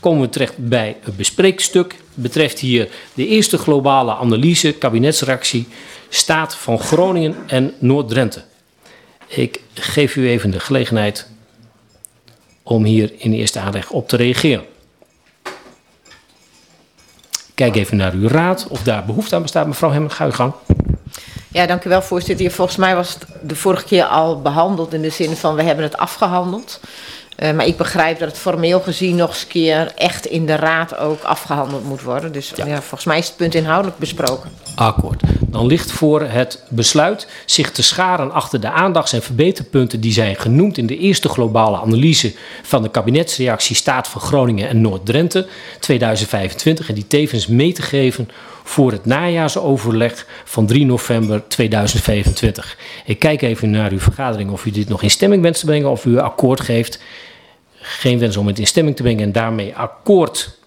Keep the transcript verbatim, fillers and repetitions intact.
komen we terecht bij het bespreekstuk. Het betreft hier de eerste globale analyse, kabinetsreactie, staat van Groningen en Noord-Drenthe. Ik geef u even de gelegenheid om hier in eerste aanleg op te reageren. Kijk even naar uw raad of daar behoefte aan bestaat. Mevrouw Hemmen, ga uw gang. Ja, dank u wel, voorzitter. Volgens mij was het de vorige keer al behandeld in de zin van we hebben het afgehandeld. Uh, maar ik begrijp dat het formeel gezien nog eens een keer echt in de raad ook afgehandeld moet worden. Dus ja. Ja, volgens mij is het punt inhoudelijk besproken. Akkoord. Dan ligt voor het besluit zich te scharen achter de aandachts- en verbeterpunten die zijn genoemd in de eerste globale analyse van de kabinetsreactie Staat van Groningen en Noord-Drenthe tweeduizend vijfentwintig en die tevens mee te geven voor het najaarsoverleg van drie november tweeduizend vijfentwintig. Ik kijk even naar uw vergadering of u dit nog in stemming wenst te brengen of u akkoord geeft. Geen wens om het in stemming te brengen en daarmee akkoord